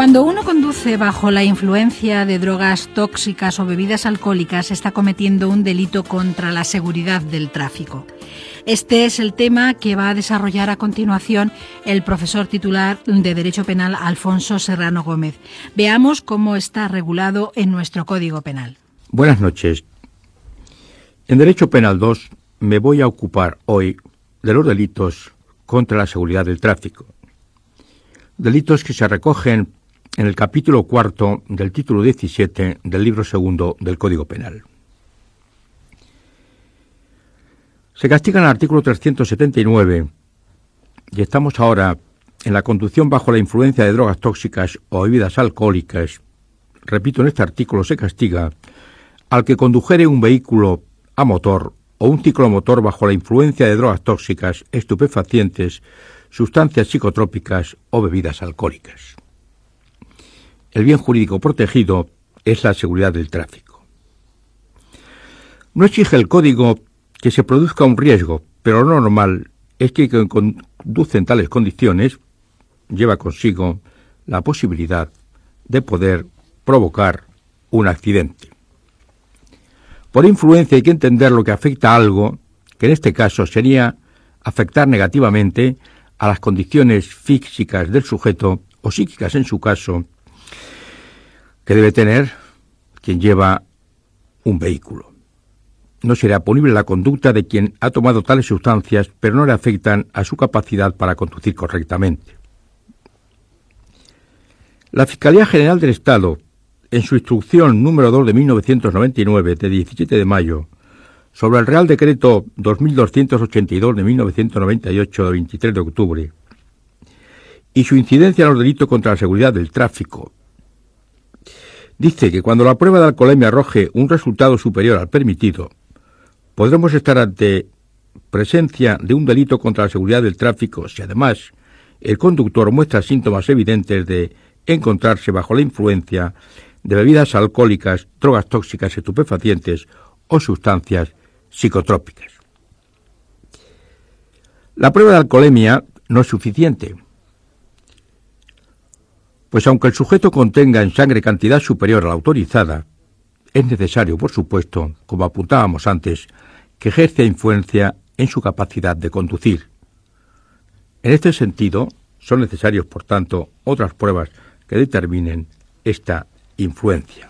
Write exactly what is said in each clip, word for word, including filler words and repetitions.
Cuando uno conduce bajo la influencia de drogas tóxicas o bebidas alcohólicas, está cometiendo un delito contra la seguridad del tráfico. Este es el tema que va a desarrollar a continuación el profesor titular de Derecho Penal, Alfonso Serrano Gómez. Veamos cómo está regulado en nuestro Código Penal. Buenas noches. En Derecho Penal dos me voy a ocupar hoy de los delitos contra la seguridad del tráfico. Delitos que se recogen en el capítulo cuarto del título diecisiete del libro segundo del Código Penal. Se castiga en el artículo trescientos setenta y nueve y estamos ahora en la conducción bajo la influencia de drogas tóxicas o bebidas alcohólicas. Repito, en este artículo se castiga al que condujere un vehículo a motor o un ciclomotor bajo la influencia de drogas tóxicas, estupefacientes, sustancias psicotrópicas o bebidas alcohólicas. El bien jurídico protegido es la seguridad del tráfico. No exige el Código que se produzca un riesgo, pero lo normal es que quien conduce en tales condiciones lleva consigo la posibilidad de poder provocar un accidente. Por influencia hay que entender lo que afecta a algo, que en este caso sería afectar negativamente a las condiciones físicas del sujeto, o psíquicas en su caso, que debe tener quien lleva un vehículo. No será punible la conducta de quien ha tomado tales sustancias, pero no le afectan a su capacidad para conducir correctamente. La Fiscalía General del Estado, en su instrucción número dos de mil novecientos noventa y nueve, de diecisiete de mayo, sobre el Real Decreto dos mil doscientos ochenta y dos de mil novecientos noventa y ocho, de veintitrés de octubre, y su incidencia en los delitos contra la seguridad del tráfico, dice que cuando la prueba de alcoholemia arroje un resultado superior al permitido, podremos estar ante presencia de un delito contra la seguridad del tráfico si además el conductor muestra síntomas evidentes de encontrarse bajo la influencia de bebidas alcohólicas, drogas tóxicas, estupefacientes o sustancias psicotrópicas. La prueba de alcoholemia no es suficiente, pues aunque el sujeto contenga en sangre cantidad superior a la autorizada, es necesario, por supuesto, como apuntábamos antes, que ejerza influencia en su capacidad de conducir. En este sentido, son necesarios, por tanto, otras pruebas que determinen esta influencia.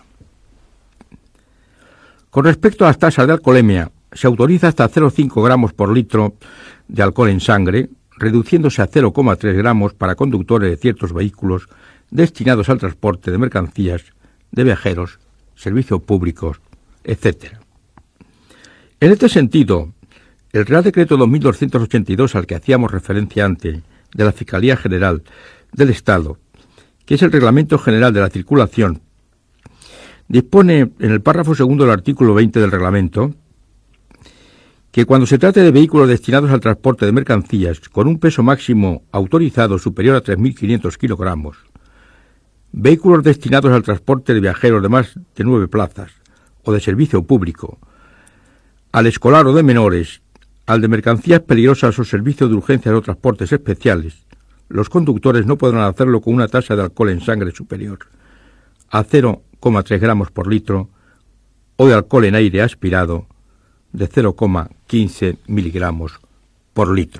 Con respecto a las tasas de alcoholemia, se autoriza hasta cero coma cinco gramos por litro de alcohol en sangre, reduciéndose a cero coma tres gramos para conductores de ciertos vehículos destinados al transporte de mercancías, de viajeros, servicios públicos, etcétera. En este sentido, el Real Decreto dos mil doscientos ochenta y dos al que hacíamos referencia antes, de la Fiscalía General del Estado, que es el Reglamento General de la Circulación, dispone en el párrafo segundo del artículo veinte del reglamento que cuando se trate de vehículos destinados al transporte de mercancías con un peso máximo autorizado superior a tres mil quinientos kilogramos, vehículos destinados al transporte de viajeros de más de nueve plazas o de servicio público, al escolar o de menores, al de mercancías peligrosas o servicios de urgencias o transportes especiales, los conductores no podrán hacerlo con una tasa de alcohol en sangre superior a cero coma tres gramos por litro o de alcohol en aire aspirado de cero coma quince miligramos por litro.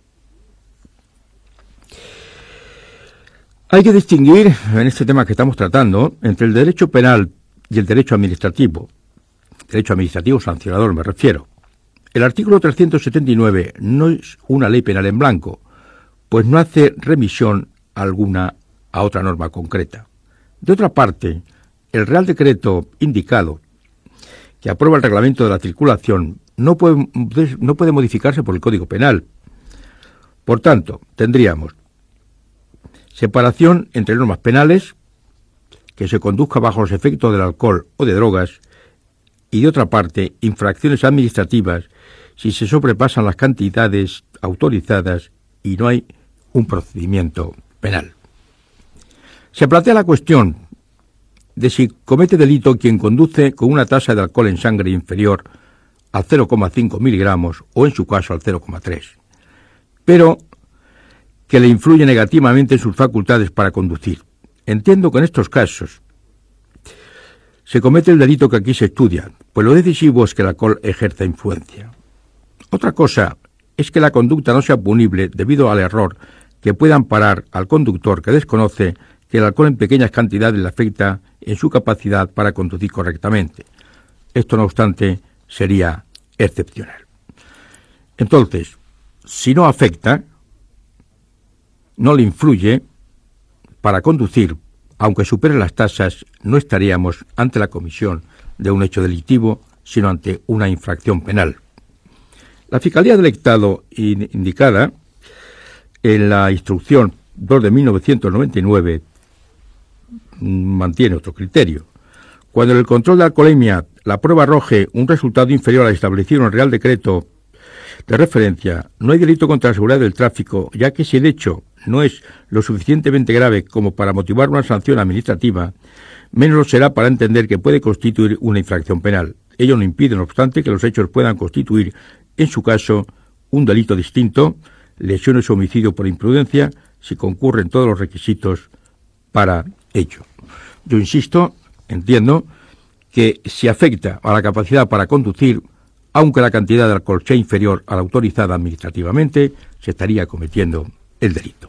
Hay que distinguir en este tema que estamos tratando entre el derecho penal y el derecho administrativo. Derecho administrativo sancionador me refiero. El artículo trescientos setenta y nueve no es una ley penal en blanco, pues no hace remisión alguna a otra norma concreta. De otra parte, el Real Decreto indicado, que aprueba el reglamento de la circulación, no puede, no puede modificarse por el Código Penal. Por tanto, tendríamos separación entre normas penales, que se conduzca bajo los efectos del alcohol o de drogas, y de otra parte, infracciones administrativas si se sobrepasan las cantidades autorizadas y no hay un procedimiento penal. Se plantea la cuestión de si comete delito quien conduce con una tasa de alcohol en sangre inferior al cero coma cinco miligramos o en su caso al cero coma tres, pero que le influye negativamente en sus facultades para conducir. Entiendo que en estos casos se comete el delito que aquí se estudia, pues lo decisivo es que el alcohol ejerza influencia. Otra cosa es que la conducta no sea punible debido al error que pueda amparar al conductor que desconoce que el alcohol en pequeñas cantidades le afecta en su capacidad para conducir correctamente. Esto, no obstante, sería excepcional. Entonces, si no afecta, no le influye para conducir, aunque supere las tasas, no estaríamos ante la comisión de un hecho delictivo, sino ante una infracción penal. La Fiscalía del Estado indicada en la instrucción dos de mil novecientos noventa y nueve mantiene otro criterio. Cuando en el control de alcoholemia la prueba arroje un resultado inferior al establecido en el Real Decreto de referencia, no hay delito contra la seguridad del tráfico, ya que si el hecho no es lo suficientemente grave como para motivar una sanción administrativa, menos lo será para entender que puede constituir una infracción penal. Ello no impide, no obstante, que los hechos puedan constituir, en su caso, un delito distinto, lesiones o homicidio por imprudencia, si concurren todos los requisitos para ello. Yo insisto, entiendo que si afecta a la capacidad para conducir, aunque la cantidad de alcohol sea inferior a la autorizada administrativamente, se estaría cometiendo el delito.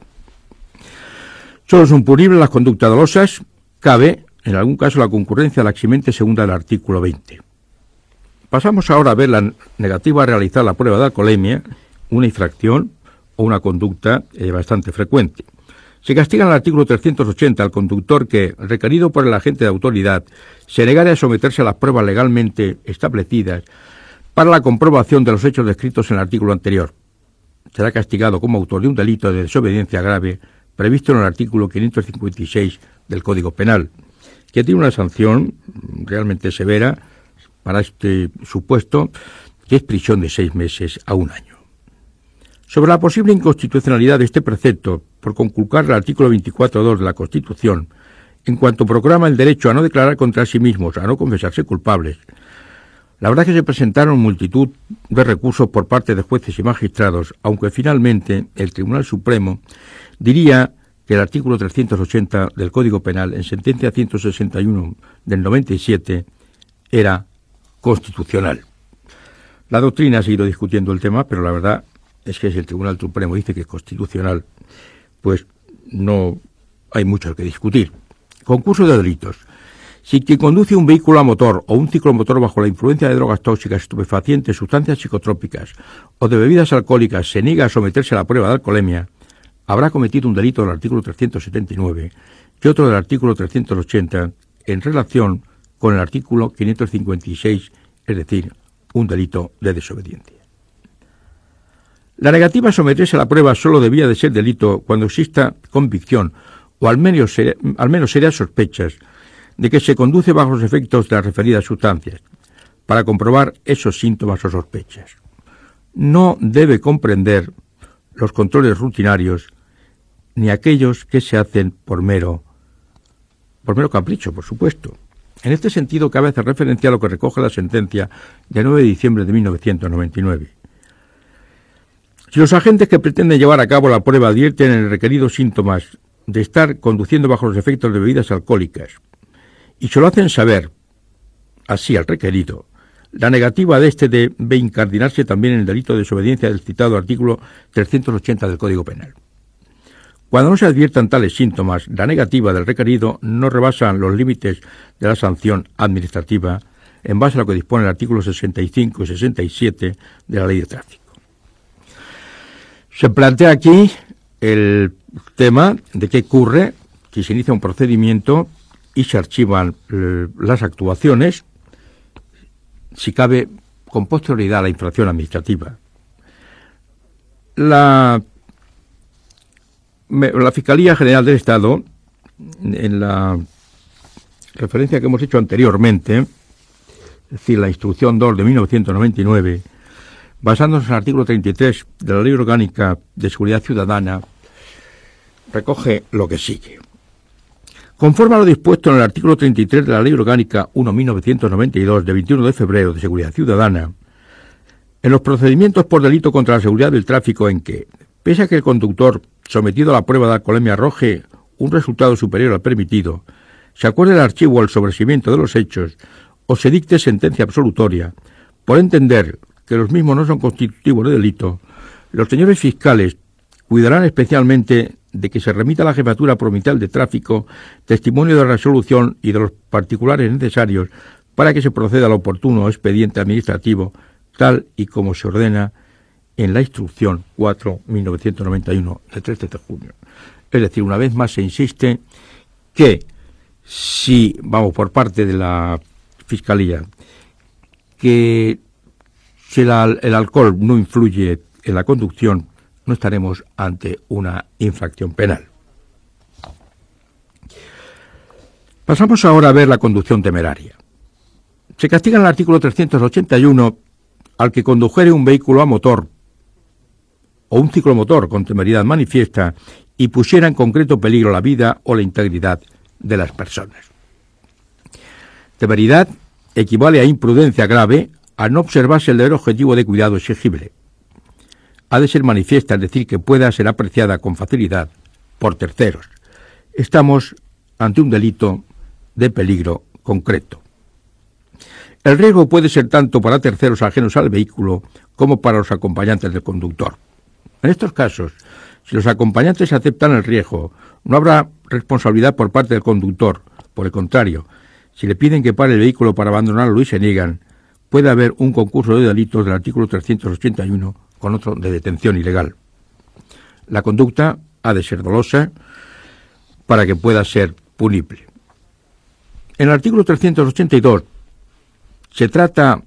Solo son punibles las conductas dolosas, cabe, en algún caso, la concurrencia a la eximente segunda del artículo veinte. Pasamos ahora a ver la negativa a realizar la prueba de alcoholemia, una infracción o una conducta eh, bastante frecuente. Se castiga en el artículo trescientos ochenta al conductor que, requerido por el agente de autoridad, se negare a someterse a las pruebas legalmente establecidas para la comprobación de los hechos descritos en el artículo anterior. Será castigado como autor de un delito de desobediencia grave previsto en el artículo quinientos cincuenta y seis del Código Penal, que tiene una sanción realmente severa para este supuesto, que es prisión de seis meses a un año. Sobre la posible inconstitucionalidad de este precepto, por conculcar el artículo veinticuatro punto dos de la Constitución, en cuanto proclama el derecho a no declarar contra sí mismos, a no confesarse culpables, la verdad es que se presentaron multitud de recursos por parte de jueces y magistrados, aunque finalmente el Tribunal Supremo diría que el artículo trescientos ochenta del Código Penal, en sentencia ciento sesenta y uno del noventa y siete, era constitucional. La doctrina ha seguido discutiendo el tema, pero la verdad es que si el Tribunal Supremo dice que es constitucional, pues no hay mucho que discutir. Concurso de delitos. Si quien conduce un vehículo a motor o un ciclomotor bajo la influencia de drogas tóxicas, estupefacientes, sustancias psicotrópicas o de bebidas alcohólicas se niega a someterse a la prueba de alcoholemia, habrá cometido un delito del artículo trescientos setenta y nueve y otro del artículo trescientos ochenta en relación con el artículo quinientos cincuenta y seis, es decir, un delito de desobediencia. La negativa a someterse a la prueba solo debía de ser delito cuando exista convicción o al menos, al menos serias sospechas de que se conduce bajo los efectos de las referidas sustancias, para comprobar esos síntomas o sospechas. No debe comprender los controles rutinarios ni aquellos que se hacen por mero, por mero capricho, por supuesto. En este sentido, cabe hacer referencia a lo que recoge la sentencia de nueve de diciembre de mil novecientos noventa y nueve. Si los agentes que pretenden llevar a cabo la prueba advierten en el requerido síntomas de estar conduciendo bajo los efectos de bebidas alcohólicas y se lo hacen saber así al requerido, la negativa de éste debe incardinarse también en el delito de desobediencia del citado artículo trescientos ochenta del Código Penal. Cuando no se adviertan tales síntomas, la negativa del requerido no rebasa los límites de la sanción administrativa en base a lo que dispone el artículo sesenta y cinco y sesenta y siete de la Ley de Tráfico. Se plantea aquí el tema de qué ocurre si se inicia un procedimiento y se archivan eh, las actuaciones, si cabe, con posterioridad a la infracción administrativa. La, la Fiscalía General del Estado, en la referencia que hemos hecho anteriormente, es decir, la instrucción dos de mil novecientos noventa y nueve, basándose en el artículo treinta y tres de la Ley Orgánica de Seguridad Ciudadana, recoge lo que sigue. Conforme a lo dispuesto en el artículo treinta y tres de la Ley Orgánica uno barra mil novecientos noventa y dos de veintiuno de febrero de Seguridad Ciudadana, en los procedimientos por delito contra la seguridad del tráfico en que, pese a que el conductor sometido a la prueba de alcoholemia arroje un resultado superior al permitido, se acuerde el archivo o el sobreseimiento de los hechos o se dicte sentencia absolutoria, por entender que los mismos no son constitutivos de delito, los señores fiscales cuidarán especialmente de que se remita a la Jefatura Provincial de Tráfico testimonio de resolución y de los particulares necesarios para que se proceda al oportuno expediente administrativo, tal y como se ordena en la Instrucción cuatro barra mil novecientos noventa y uno de trece de junio. Es decir, una vez más se insiste que si, vamos, por parte de la Fiscalía, que si la, el alcohol no influye en la conducción, no estaremos ante una infracción penal. Pasamos ahora a ver la conducción temeraria. Se castiga en el artículo trescientos ochenta y uno al que condujere un vehículo a motor o un ciclomotor con temeridad manifiesta y pusiera en concreto peligro la vida o la integridad de las personas. Temeridad equivale a imprudencia grave al no observarse el deber objetivo de cuidado exigible. Ha de ser manifiesta, es decir, que pueda ser apreciada con facilidad por terceros. Estamos ante un delito de peligro concreto. El riesgo puede ser tanto para terceros ajenos al vehículo como para los acompañantes del conductor. En estos casos, si los acompañantes aceptan el riesgo, no habrá responsabilidad por parte del conductor. Por el contrario, si le piden que pare el vehículo para abandonarlo y se niegan, puede haber un concurso de delitos del artículo trescientos ochenta y uno con otro de detención ilegal. La conducta ha de ser dolosa para que pueda ser punible. En el artículo trescientos ochenta y dos se trata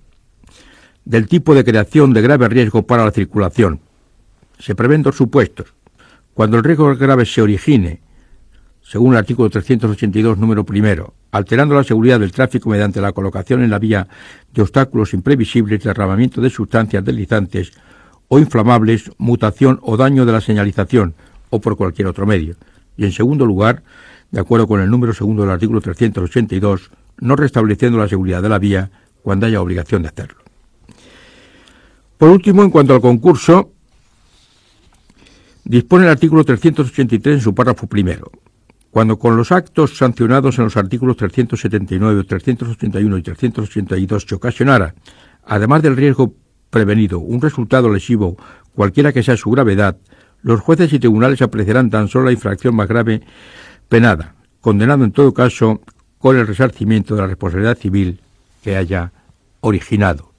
del tipo de creación de grave riesgo para la circulación. Se prevén dos supuestos. Cuando el riesgo grave se origine, según el artículo trescientos ochenta y dos, número primero, alterando la seguridad del tráfico mediante la colocación en la vía de obstáculos imprevisibles, derramamiento de sustancias deslizantes o inflamables, mutación o daño de la señalización o por cualquier otro medio. Y en segundo lugar, de acuerdo con el número segundo del artículo trescientos ochenta y dos, no restableciendo la seguridad de la vía cuando haya obligación de hacerlo. Por último, en cuanto al concurso, dispone el artículo trescientos ochenta y tres en su párrafo primero. Cuando con los actos sancionados en los artículos trescientos setenta y nueve, trescientos ochenta y uno y trescientos ochenta y dos se ocasionara, además del riesgo prevenido, un resultado lesivo, cualquiera que sea su gravedad, los jueces y tribunales apreciarán tan solo la infracción más grave penada, condenado en todo caso con el resarcimiento de la responsabilidad civil que haya originado.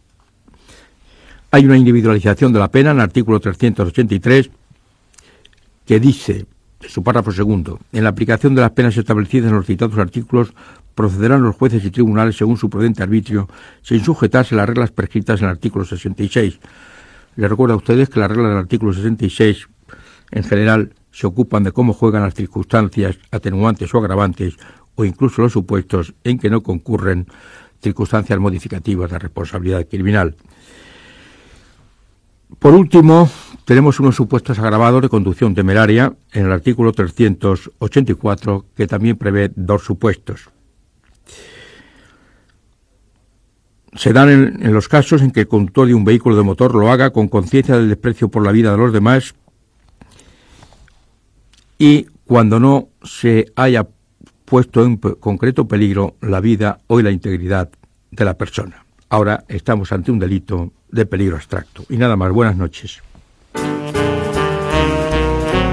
Hay una individualización de la pena en el artículo trescientos ochenta y tres que dice, en su párrafo segundo, en la aplicación de las penas establecidas en los citados artículos procederán los jueces y tribunales según su prudente arbitrio, sin sujetarse a las reglas prescritas en el artículo sesenta y seis. Les recuerdo a ustedes que las reglas del artículo sesenta y seis, en general, se ocupan de cómo juegan las circunstancias atenuantes o agravantes, o incluso los supuestos en que no concurren circunstancias modificativas de responsabilidad criminal. Por último, tenemos unos supuestos agravados de conducción temeraria en el artículo trescientos ochenta y cuatro, que también prevé dos supuestos. Se dan en, en los casos en que el conductor de un vehículo de motor lo haga con conciencia del desprecio por la vida de los demás y cuando no se haya puesto en concreto peligro la vida o la integridad de la persona. Ahora estamos ante un delito de peligro abstracto. Y nada más, buenas noches.